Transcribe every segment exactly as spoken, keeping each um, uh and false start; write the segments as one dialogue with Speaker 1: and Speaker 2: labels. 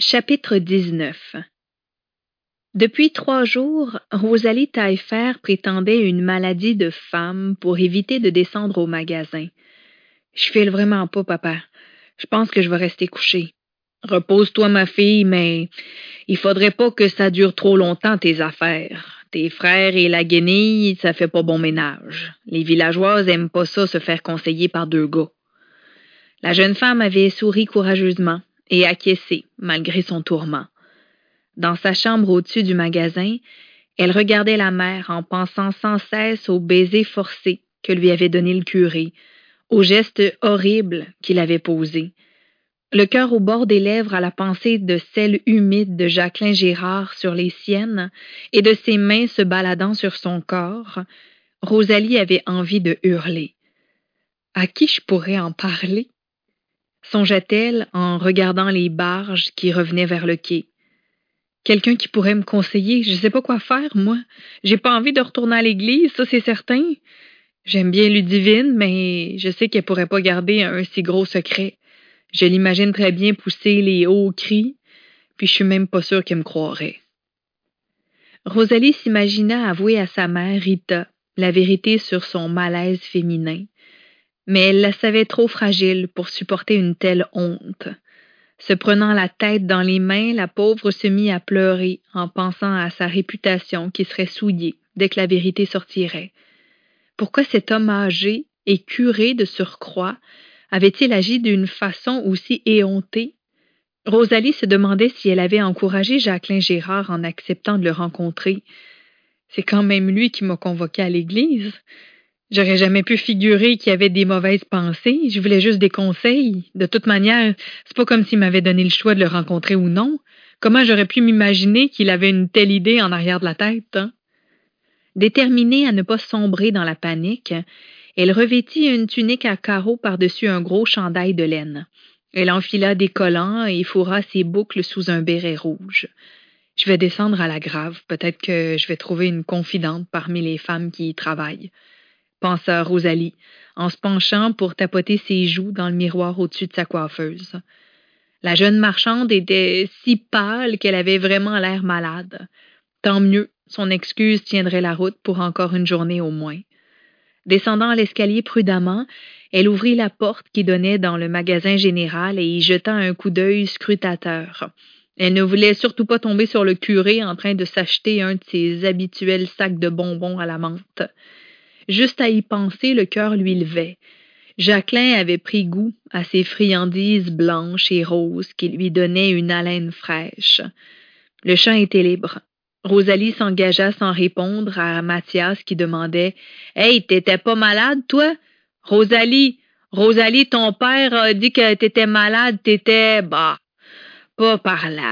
Speaker 1: Chapitre dix-neuf. Depuis trois jours, Rosalie Taillefer prétendait une maladie de femme pour éviter de descendre au magasin. « Je file vraiment pas, papa. Je pense que je vais rester couchée. »« Repose-toi, ma fille, mais il faudrait pas que ça dure trop longtemps, tes affaires. Tes frères et la guenille, ça fait pas bon ménage. Les villageoises aiment pas ça se faire conseiller par deux gars. » La jeune femme avait souri courageusement et acquiescé, malgré son tourment. Dans sa chambre au-dessus du magasin, elle regardait la mer en pensant sans cesse aux baisers forcés que lui avait donnés le curé, aux gestes horribles qu'il avait posés. Le cœur au bord des lèvres à la pensée de celle humide de Jacqueline Gérard sur les siennes et de ses mains se baladant sur son corps, Rosalie avait envie de hurler. « À qui je pourrais en parler? » songeait-elle en regardant les barges qui revenaient vers le quai. Quelqu'un qui pourrait me conseiller, je sais pas quoi faire, moi. J'ai pas envie de retourner à l'église, ça c'est certain. J'aime bien Ludivine, mais je sais qu'elle pourrait pas garder un si gros secret. Je l'imagine très bien pousser les hauts cris, puis je suis même pas sûre qu'elle me croirait. Rosalie s'imagina avouer à sa mère, Rita, la vérité sur son malaise féminin. Mais elle la savait trop fragile pour supporter une telle honte. Se prenant la tête dans les mains, la pauvre se mit à pleurer en pensant à sa réputation qui serait souillée dès que la vérité sortirait. Pourquoi cet homme âgé et curé de surcroît avait-il agi d'une façon aussi éhontée? Rosalie se demandait si elle avait encouragé Jacqueline Gérard en acceptant de le rencontrer. C'est quand même lui qui m'a convoquée à l'église. J'aurais jamais pu figurer qu'il y avait des mauvaises pensées, je voulais juste des conseils. De toute manière, c'est pas comme s'il m'avait donné le choix de le rencontrer ou non. Comment j'aurais pu m'imaginer qu'il avait une telle idée en arrière de la tête, hein? Déterminée à ne pas sombrer dans la panique, elle revêtit une tunique à carreaux par-dessus un gros chandail de laine. Elle enfila des collants et fourra ses boucles sous un béret rouge. Je vais descendre à la Grave, peut-être que je vais trouver une confidente parmi les femmes qui y travaillent, pensa Rosalie, en se penchant pour tapoter ses joues dans le miroir au-dessus de sa coiffeuse. La jeune marchande était si pâle qu'elle avait vraiment l'air malade. Tant mieux, son excuse tiendrait la route pour encore une journée au moins. Descendant l'escalier prudemment, elle ouvrit la porte qui donnait dans le magasin général et y jeta un coup d'œil scrutateur. Elle ne voulait surtout pas tomber sur le curé en train de s'acheter un de ses habituels sacs de bonbons à la menthe. Juste à y penser, le cœur lui levait. Jacqueline avait pris goût à ces friandises blanches et roses qui lui donnaient une haleine fraîche. Le champ était libre. Rosalie s'engagea sans répondre à Mathias qui demandait « Hey, t'étais pas malade, toi? Rosalie, Rosalie, ton père a dit que t'étais malade, t'étais... bah, pas parlable, »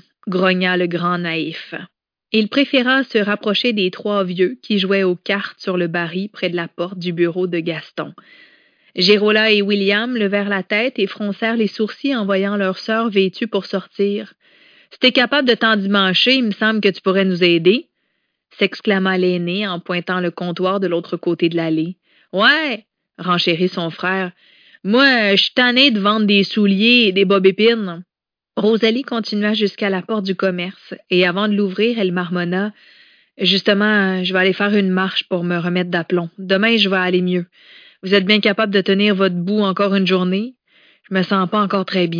Speaker 1: grogna le grand naïf. Il préféra se rapprocher des trois vieux qui jouaient aux cartes sur le baril près de la porte du bureau de Gaston. Gérola et William levèrent la tête et froncèrent les sourcils en voyant leur sœur vêtue pour sortir. « Si t'es capable de t'endimancher, il me semble que tu pourrais nous aider, » s'exclama l'aîné en pointant le comptoir de l'autre côté de l'allée. « Ouais, » renchérit son frère, « moi, je suis tannée de vendre des souliers et des bobépines. » Rosalie continua jusqu'à la porte du commerce, et avant de l'ouvrir, elle marmonna « Justement, je vais aller faire une marche pour me remettre d'aplomb. Demain, je vais aller mieux. Vous êtes bien capable de tenir votre bout encore une journée? Je me sens pas encore très bien. »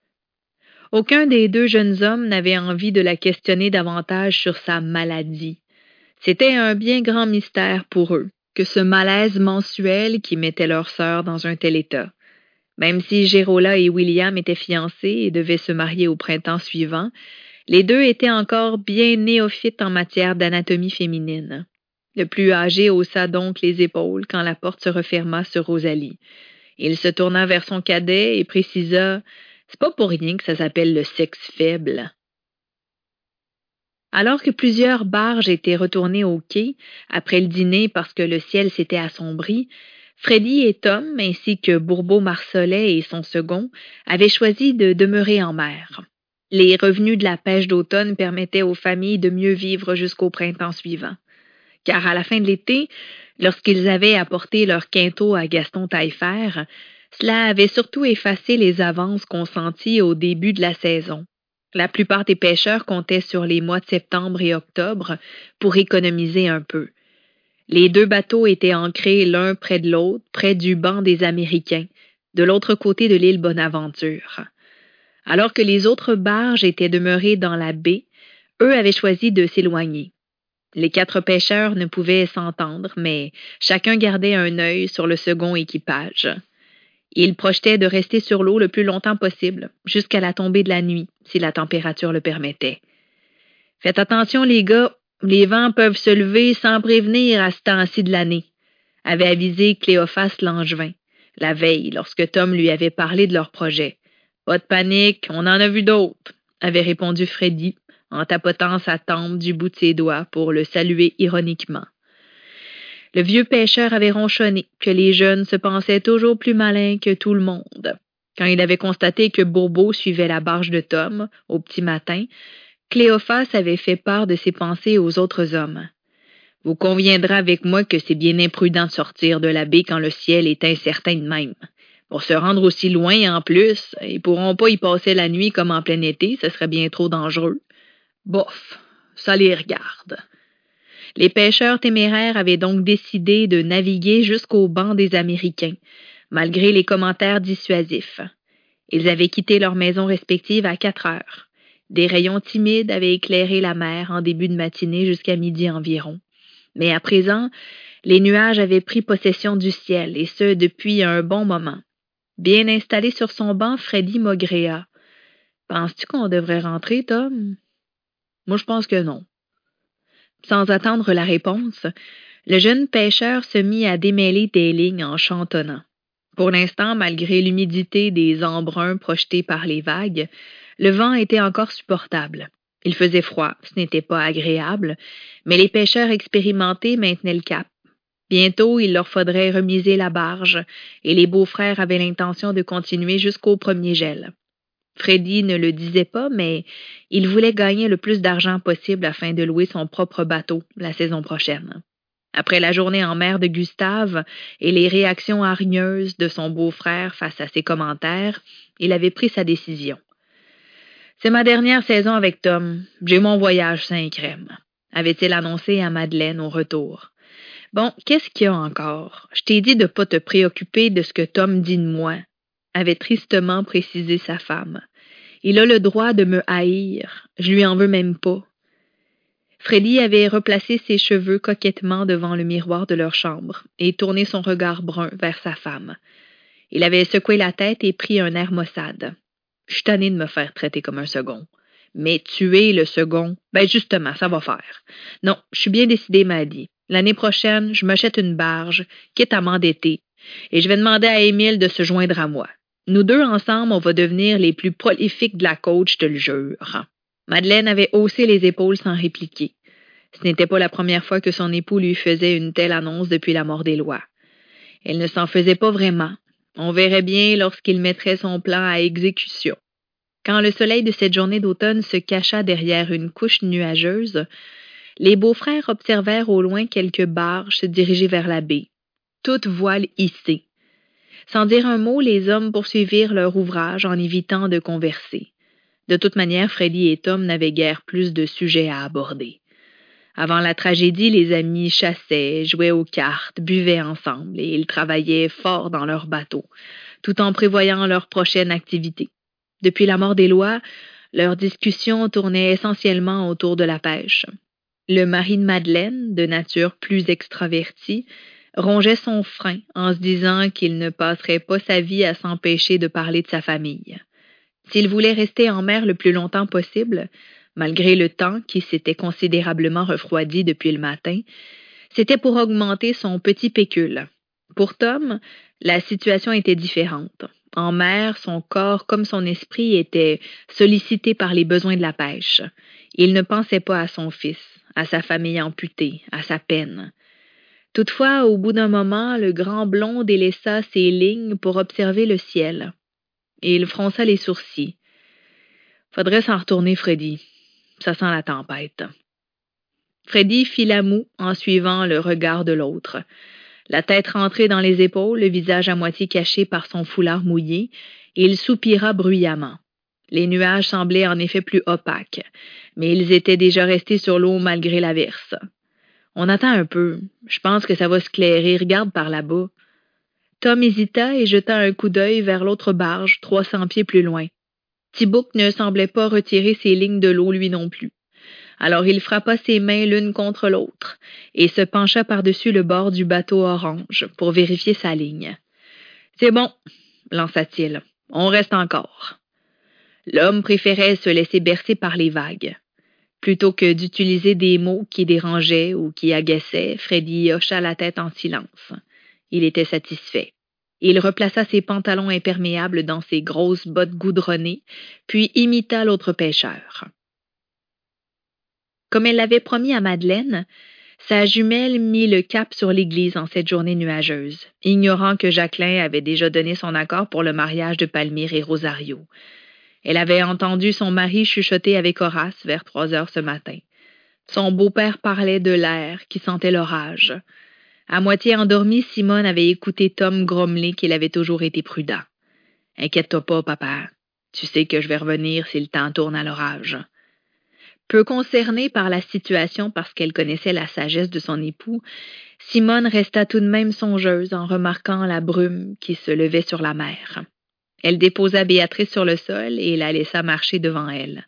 Speaker 1: Aucun des deux jeunes hommes n'avait envie de la questionner davantage sur sa maladie. C'était un bien grand mystère pour eux, que ce malaise mensuel qui mettait leur sœur dans un tel état. Même si Gérola et William étaient fiancés et devaient se marier au printemps suivant, les deux étaient encore bien néophytes en matière d'anatomie féminine. Le plus âgé haussa donc les épaules quand la porte se referma sur Rosalie. Il se tourna vers son cadet et précisa « C'est pas pour rien que ça s'appelle le sexe faible. » Alors que plusieurs barges étaient retournées au quai, après le dîner parce que le ciel s'était assombri, Freddy et Tom, ainsi que Bourbeau-Marcelet et son second, avaient choisi de demeurer en mer. Les revenus de la pêche d'automne permettaient aux familles de mieux vivre jusqu'au printemps suivant. Car à la fin de l'été, lorsqu'ils avaient apporté leur quintot à Gaston Taillefer, cela avait surtout effacé les avances consenties au début de la saison. La plupart des pêcheurs comptaient sur les mois de septembre et octobre pour économiser un peu. Les deux bateaux étaient ancrés l'un près de l'autre, près du banc des Américains, de l'autre côté de l'île Bonaventure. Alors que les autres barges étaient demeurées dans la baie, eux avaient choisi de s'éloigner. Les quatre pêcheurs ne pouvaient s'entendre, mais chacun gardait un œil sur le second équipage. Ils projetaient de rester sur l'eau le plus longtemps possible, jusqu'à la tombée de la nuit, si la température le permettait. « Faites attention, les gars, les vents peuvent se lever sans prévenir à ce temps-ci de l'année », avait avisé Cléophas Langevin, la veille, lorsque Tom lui avait parlé de leur projet. « Pas de panique, on en a vu d'autres », avait répondu Freddy, en tapotant sa tempe du bout de ses doigts pour le saluer ironiquement. Le vieux pêcheur avait ronchonné que les jeunes se pensaient toujours plus malins que tout le monde. Quand il avait constaté que Bourbeau suivait la barge de Tom, au petit matin, Cléophas avait fait part de ses pensées aux autres hommes. « Vous conviendrez avec moi que c'est bien imprudent de sortir de la baie quand le ciel est incertain de même. Pour se rendre aussi loin en plus, ils pourront pas y passer la nuit comme en plein été, ce serait bien trop dangereux. Bof, ça les regarde. » Les pêcheurs téméraires avaient donc décidé de naviguer jusqu'au banc des Américains, malgré les commentaires dissuasifs. Ils avaient quitté leurs maisons respectives à quatre heures. Des rayons timides avaient éclairé la mer en début de matinée jusqu'à midi environ. Mais à présent, les nuages avaient pris possession du ciel, et ce depuis un bon moment. Bien installé sur son banc, Freddy maugréa. « Penses-tu qu'on devrait rentrer, Tom? » « Moi, je pense que non. » Sans attendre la réponse, le jeune pêcheur se mit à démêler des lignes en chantonnant. Pour l'instant, malgré l'humidité des embruns projetés par les vagues, le vent était encore supportable. Il faisait froid, ce n'était pas agréable, mais les pêcheurs expérimentés maintenaient le cap. Bientôt, il leur faudrait remiser la barge, et les beaux-frères avaient l'intention de continuer jusqu'au premier gel. Freddy ne le disait pas, mais il voulait gagner le plus d'argent possible afin de louer son propre bateau la saison prochaine. Après la journée en mer de Gustave et les réactions hargneuses de son beau-frère face à ses commentaires, il avait pris sa décision. « C'est ma dernière saison avec Tom. J'ai mon voyage saint crème, » avait-il annoncé à Madeleine au retour. « Bon, qu'est-ce qu'il y a encore? Je t'ai dit de ne pas te préoccuper de ce que Tom dit de moi, » avait tristement précisé sa femme. « Il a le droit de me haïr. Je lui en veux même pas. » Freddy avait replacé ses cheveux coquettement devant le miroir de leur chambre et tourné son regard brun vers sa femme. Il avait secoué la tête et pris un air maussade. « Je suis tanné de me faire traiter comme un second. » « Mais tuer le second, ben justement, ça va faire. Non, je suis bien décidée, Maddy. L'année prochaine, je m'achète une barge, quitte à m'endetter, et je vais demander à Émile de se joindre à moi. Nous deux ensemble, on va devenir les plus prolifiques de la côte, je te le jure. » Madeleine avait haussé les épaules sans répliquer. Ce n'était pas la première fois que son époux lui faisait une telle annonce depuis la mort des lois. Elle ne s'en faisait pas vraiment. On verrait bien lorsqu'il mettrait son plan à exécution. Quand le soleil de cette journée d'automne se cacha derrière une couche nuageuse, les beaux-frères observèrent au loin quelques barges se diriger vers la baie, toutes voiles hissées. Sans dire un mot, les hommes poursuivirent leur ouvrage en évitant de converser. De toute manière, Freddy et Tom n'avaient guère plus de sujets à aborder. Avant la tragédie, les amis chassaient, jouaient aux cartes, buvaient ensemble et ils travaillaient fort dans leur bateau, tout en prévoyant leur prochaine activité. Depuis la mort des lois, leurs discussions tournaient essentiellement autour de la pêche. Le mari de Madeleine, de nature plus extravertie, rongeait son frein en se disant qu'il ne passerait pas sa vie à s'empêcher de parler de sa famille. S'il voulait rester en mer le plus longtemps possible, malgré le temps qui s'était considérablement refroidi depuis le matin, c'était pour augmenter son petit pécule. Pour Tom, la situation était différente. En mer, son corps comme son esprit étaient sollicités par les besoins de la pêche. Il ne pensait pas à son fils, à sa famille amputée, à sa peine. Toutefois, au bout d'un moment, le grand blond délaissa ses lignes pour observer le ciel. Et il fronça les sourcils. « Faudrait s'en retourner, Freddy. Ça sent la tempête. » Freddy fit la moue en suivant le regard de l'autre. La tête rentrée dans les épaules, le visage à moitié caché par son foulard mouillé, il soupira bruyamment. Les nuages semblaient en effet plus opaques, mais ils étaient déjà restés sur l'eau malgré l'averse. « On attend un peu. Je pense que ça va se clairer. Regarde par là-bas. » Tom hésita et jeta un coup d'œil vers l'autre barge, trois cents pieds plus loin. Tibouk ne semblait pas retirer ses lignes de l'eau lui non plus. Alors il frappa ses mains l'une contre l'autre et se pencha par-dessus le bord du bateau orange pour vérifier sa ligne. « C'est bon, » lança-t-il. « On reste encore. » L'homme préférait se laisser bercer par les vagues. Plutôt que d'utiliser des mots qui dérangeaient ou qui agaçaient, Freddy hocha la tête en silence. Il était satisfait. Il replaça ses pantalons imperméables dans ses grosses bottes goudronnées, puis imita l'autre pêcheur. Comme elle l'avait promis à Madeleine, sa jumelle mit le cap sur l'église en cette journée nuageuse, ignorant que Jacqueline avait déjà donné son accord pour le mariage de Palmyre et Rosario. Elle avait entendu son mari chuchoter avec Horace vers trois heures ce matin. Son beau-père parlait de l'air qui sentait l'orage. À moitié endormie, Simone avait écouté Tom grommeler qu'il avait toujours été prudent. « Inquiète-toi pas, papa. Tu sais que je vais revenir si le temps tourne à l'orage. » Peu concernée par la situation parce qu'elle connaissait la sagesse de son époux, Simone resta tout de même songeuse en remarquant la brume qui se levait sur la mer. Elle déposa Béatrice sur le sol et la laissa marcher devant elle.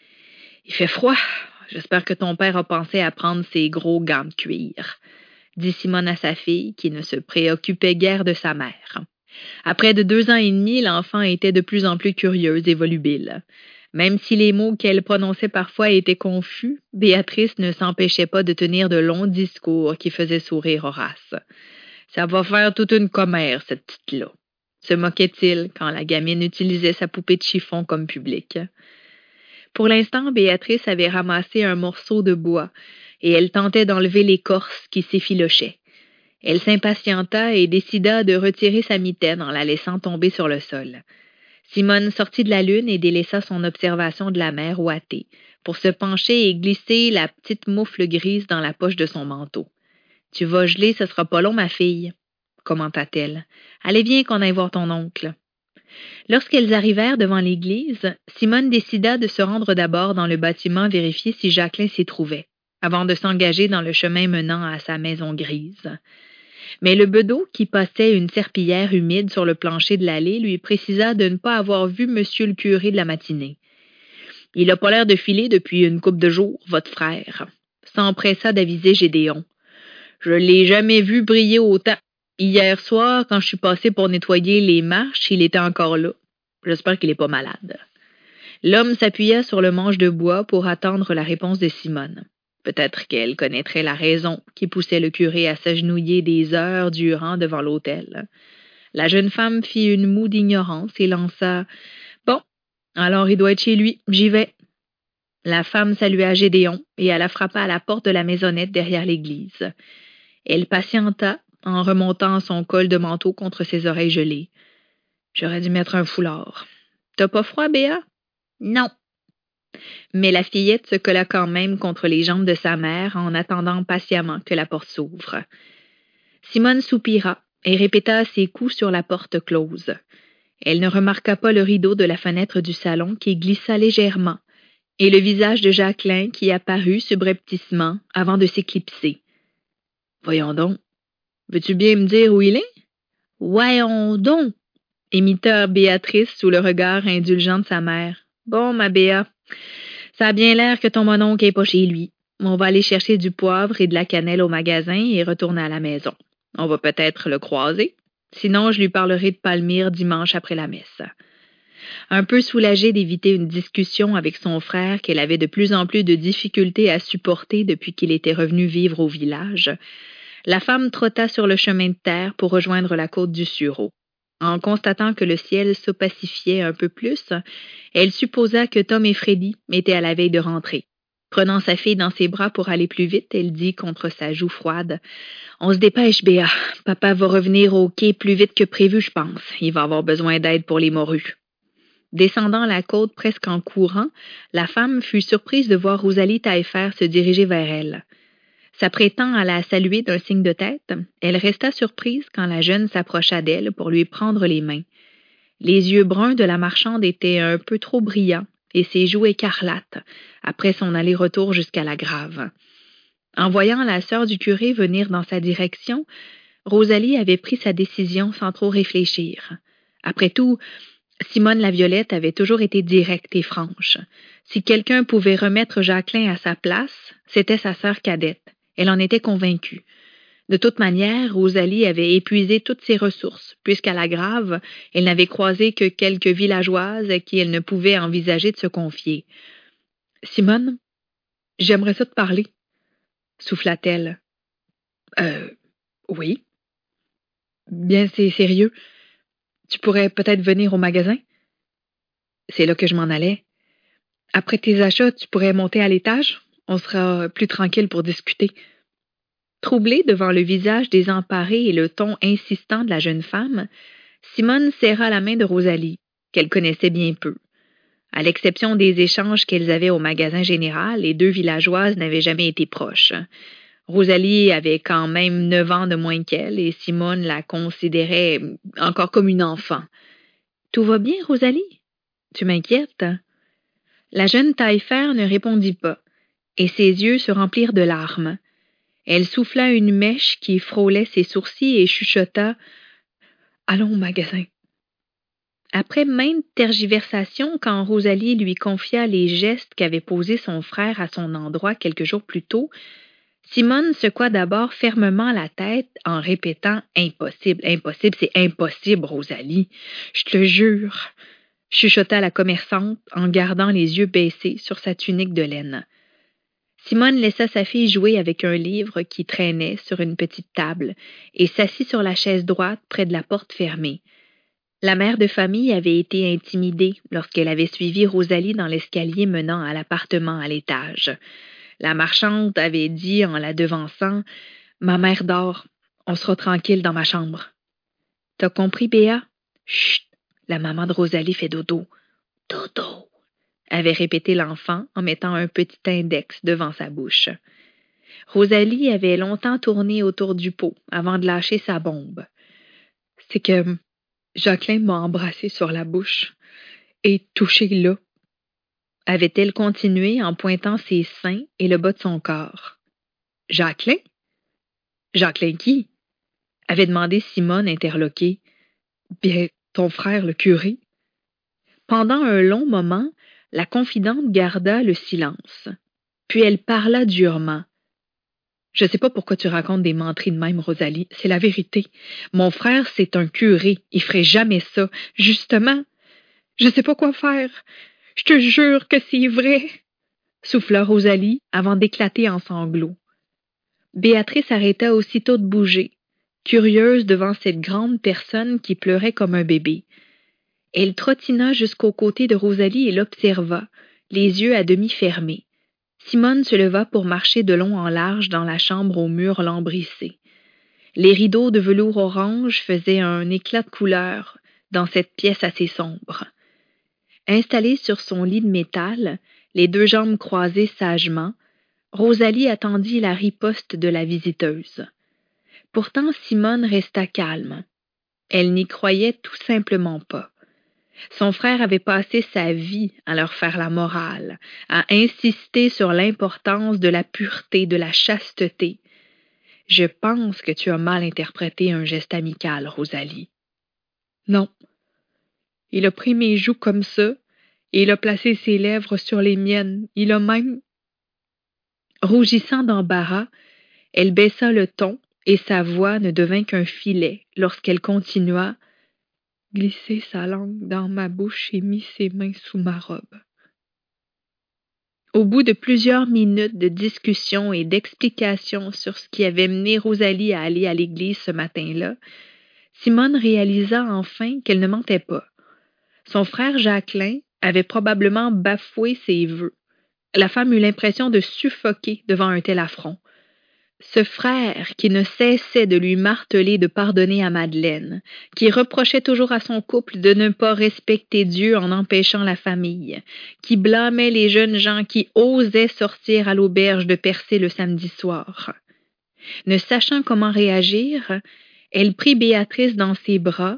Speaker 1: « Il fait froid. J'espère que ton père a pensé à prendre ses gros gants de cuir, » dit Simone à sa fille, qui ne se préoccupait guère de sa mère. À près de deux ans et demi, l'enfant était de plus en plus curieuse et volubile. Même si les mots qu'elle prononçait parfois étaient confus, Béatrice ne s'empêchait pas de tenir de longs discours qui faisaient sourire Horace. « Ça va faire toute une commère, cette petite-là. » se moquait-il quand la gamine utilisait sa poupée de chiffon comme public. Pour l'instant, Béatrice avait ramassé un morceau de bois et elle tentait d'enlever l'écorce qui s'effilochait. Elle s'impatienta et décida de retirer sa mitaine en la laissant tomber sur le sol. Simone sortit de la lune et délaissa son observation de la mer ouatée pour se pencher et glisser la petite moufle grise dans la poche de son manteau. « Tu vas geler, ce sera pas long, ma fille, » commenta-t-elle. « Allez, viens qu'on aille voir ton oncle. » Lorsqu'elles arrivèrent devant l'église, Simone décida de se rendre d'abord dans le bâtiment vérifier si Jacqueline s'y trouvait, avant de s'engager dans le chemin menant à sa maison grise. Mais le bedeau, qui passait une serpillière humide sur le plancher de l'allée, lui précisa de ne pas avoir vu monsieur le curé de la matinée. « Il a pas l'air de filer depuis une couple de jours, votre frère, » s'empressa d'aviser Gédéon. « Je l'ai jamais vu briller autant. Hier soir, quand je suis passé pour nettoyer les marches, il était encore là. J'espère qu'il est pas malade. » L'homme s'appuya sur le manche de bois pour attendre la réponse de Simone. Peut-être qu'elle connaîtrait la raison qui poussait le curé à s'agenouiller des heures durant devant l'autel. La jeune femme fit une moue d'ignorance et lança « Bon, alors il doit être chez lui, j'y vais. » La femme salua Gédéon et elle frappa à la porte de la maisonnette derrière l'église. Elle patienta en remontant son col de manteau contre ses oreilles gelées. « J'aurais dû mettre un foulard. T'as pas froid, Béa? »« Non. » Mais la fillette se colla quand même contre les jambes de sa mère en attendant patiemment que la porte s'ouvre. Simone soupira et répéta ses coups sur la porte close. Elle ne remarqua pas le rideau de la fenêtre du salon qui glissa légèrement et le visage de Jacqueline qui apparut subrepticement avant de s'éclipser. « Voyons donc. Veux-tu bien me dire où il est? »« Voyons donc, » imita Béatrice sous le regard indulgent de sa mère. « Bon, ma Béa, ça a bien l'air que ton mononcle n'est pas chez lui. On va aller chercher du poivre et de la cannelle au magasin et retourner à la maison. On va peut-être le croiser. Sinon, je lui parlerai de Palmyre dimanche après la messe. » Un peu soulagée d'éviter une discussion avec son frère qu'elle avait de plus en plus de difficultés à supporter depuis qu'il était revenu vivre au village, la femme trotta sur le chemin de terre pour rejoindre la côte du Sureau. En constatant que le ciel s'opacifiait un peu plus, elle supposa que Tom et Freddy étaient à la veille de rentrer. Prenant sa fille dans ses bras pour aller plus vite, elle dit contre sa joue froide « On se dépêche, Béa. Papa va revenir au quai plus vite que prévu, je pense. Il va avoir besoin d'aide pour les morues. » Descendant la côte presque en courant, la femme fut surprise de voir Rosalie Taillefer se diriger vers elle. S'apprêtant à la saluer d'un signe de tête, elle resta surprise quand la jeune s'approcha d'elle pour lui prendre les mains. Les yeux bruns de la marchande étaient un peu trop brillants et ses joues écarlates après son aller-retour jusqu'à la grave. En voyant la sœur du curé venir dans sa direction, Rosalie avait pris sa décision sans trop réfléchir. Après tout, Simone Laviolette avait toujours été directe et franche. Si quelqu'un pouvait remettre Jacqueline à sa place, c'était sa sœur cadette. Elle en était convaincue. De toute manière, Rosalie avait épuisé toutes ses ressources, puisqu'à la grave, elle n'avait croisé que quelques villageoises à qui elle ne pouvait envisager de se confier. « Simone, j'aimerais ça te parler, » souffla-t-elle. « Euh, oui. Bien, c'est sérieux. Tu pourrais peut-être venir au magasin? C'est là que je m'en allais. Après tes achats, tu pourrais monter à l'étage? On sera plus tranquille pour discuter. » Troublée devant le visage désemparé et le ton insistant de la jeune femme, Simone serra la main de Rosalie, qu'elle connaissait bien peu. À l'exception des échanges qu'elles avaient au magasin général, les deux villageoises n'avaient jamais été proches. Rosalie avait quand même neuf ans de moins qu'elle et Simone la considérait encore comme une enfant. « Tout va bien, Rosalie? Tu m'inquiètes? » La jeune taillefer ne répondit pas, et ses yeux se remplirent de larmes. Elle souffla une mèche qui frôlait ses sourcils et chuchota « Allons au magasin. » Après maintes tergiversations, quand Rosalie lui confia les gestes qu'avait posés son frère à son endroit quelques jours plus tôt, Simone secoua d'abord fermement la tête en répétant « Impossible, impossible, c'est impossible, Rosalie. Je te jure. » chuchota la commerçante en gardant les yeux baissés sur sa tunique de laine. Simone laissa sa fille jouer avec un livre qui traînait sur une petite table et s'assit sur la chaise droite près de la porte fermée. La mère de famille avait été intimidée lorsqu'elle avait suivi Rosalie dans l'escalier menant à l'appartement à l'étage. La marchande avait dit en la devançant « Ma mère dort, on sera tranquille dans ma chambre. »« T'as compris, Béa? »« Chut, la maman de Rosalie fait dodo. »« Dodo » avait répété l'enfant en mettant un petit index devant sa bouche. Rosalie avait longtemps tourné autour du pot avant de lâcher sa bombe. « C'est que Jacqueline m'a embrassé sur la bouche et touché là. » avait-elle continué en pointant ses seins et le bas de son corps. « Jacqueline? Jacqueline qui? » avait demandé Simone interloquée. « Bien, ton frère, le curé. » Pendant un long moment, la confidente garda le silence. Puis elle parla durement. « Je sais pas pourquoi tu racontes des menteries de même, Rosalie. C'est la vérité. Mon frère, c'est un curé. Il ferait jamais ça. Justement. Je sais pas quoi faire. Je te jure que c'est vrai. » souffla Rosalie avant d'éclater en sanglots. Béatrice arrêta aussitôt de bouger, curieuse devant cette grande personne qui pleurait comme un bébé. Elle trottina jusqu'au côté de Rosalie et l'observa, les yeux à demi fermés. Simone se leva pour marcher de long en large dans la chambre aux murs lambrissés. Les rideaux de velours orange faisaient un éclat de couleur dans cette pièce assez sombre. Installée sur son lit de métal, les deux jambes croisées sagement, Rosalie attendit la riposte de la visiteuse. Pourtant, Simone resta calme. Elle n'y croyait tout simplement pas. Son frère avait passé sa vie à leur faire la morale, à insister sur l'importance de la pureté, de la chasteté. « Je pense que tu as mal interprété un geste amical, Rosalie. »« Non. Il a pris mes joues comme ça, et il a placé ses lèvres sur les miennes. Il a même... » Rougissant d'embarras, elle baissa le ton et sa voix ne devint qu'un filet lorsqu'elle continua « Glisser sa langue dans ma bouche et mit ses mains sous ma robe. » Au bout de plusieurs minutes de discussion et d'explications sur ce qui avait mené Rosalie à aller à l'église ce matin-là, Simone réalisa enfin qu'elle ne mentait pas. Son frère Jacqueline avait probablement bafoué ses vœux. La femme eut l'impression de suffoquer devant un tel affront. Ce frère qui ne cessait de lui marteler de pardonner à Madeleine, qui reprochait toujours à son couple de ne pas respecter Dieu en empêchant la famille, qui blâmait les jeunes gens qui osaient sortir à l'auberge de Percé le samedi soir. Ne sachant comment réagir, elle prit Béatrice dans ses bras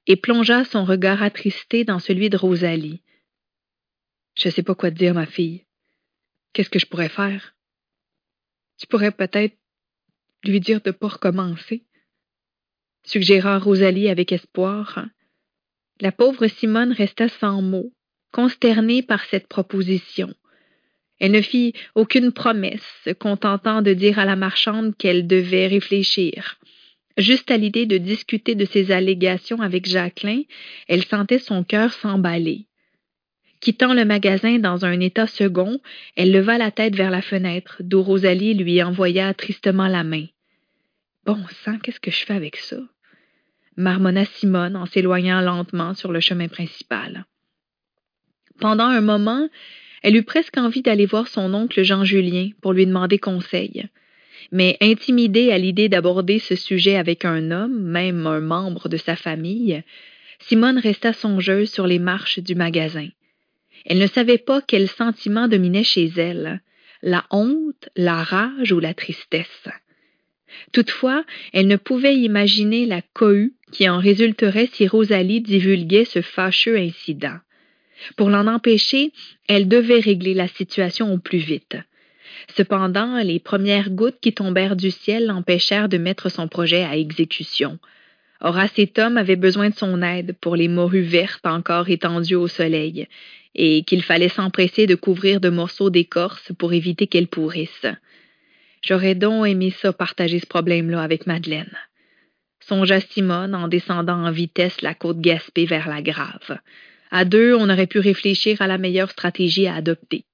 Speaker 1: et plongea son regard attristé dans celui de Rosalie. « Je sais pas quoi te dire, ma fille. Qu'est-ce que je pourrais faire? Tu pourrais peut-être lui dire de pas recommencer, » suggéra Rosalie avec espoir. La pauvre Simone resta sans mots, consternée par cette proposition. Elle ne fit aucune promesse, se contentant de dire à la marchande qu'elle devait réfléchir. Juste à l'idée de discuter de ses allégations avec Jacqueline, elle sentait son cœur s'emballer. Quittant le magasin dans un état second, elle leva la tête vers la fenêtre, d'où Rosalie lui envoya tristement la main. « Bon sang, qu'est-ce que je fais avec ça? » marmonna Simone en s'éloignant lentement sur le chemin principal. Pendant un moment, elle eut presque envie d'aller voir son oncle Jean-Julien pour lui demander conseil. Mais intimidée à l'idée d'aborder ce sujet avec un homme, même un membre de sa famille, Simone resta songeuse sur les marches du magasin. Elle ne savait pas quel sentiment dominait chez elle, la honte, la rage ou la tristesse. Toutefois, elle ne pouvait imaginer la cohue qui en résulterait si Rosalie divulguait ce fâcheux incident. Pour l'en empêcher, elle devait régler la situation au plus vite. Cependant, les premières gouttes qui tombèrent du ciel l'empêchèrent de mettre son projet à exécution. Horace et Tom avaient besoin de son aide pour les morues vertes encore étendues au soleil, et qu'il fallait s'empresser de couvrir de morceaux d'écorce pour éviter qu'elles pourrissent. J'aurais donc aimé ça partager ce problème-là avec Madeleine. Songea Simone en descendant en vitesse la côte Gaspé vers la Grave. À deux, on aurait pu réfléchir à la meilleure stratégie à adopter.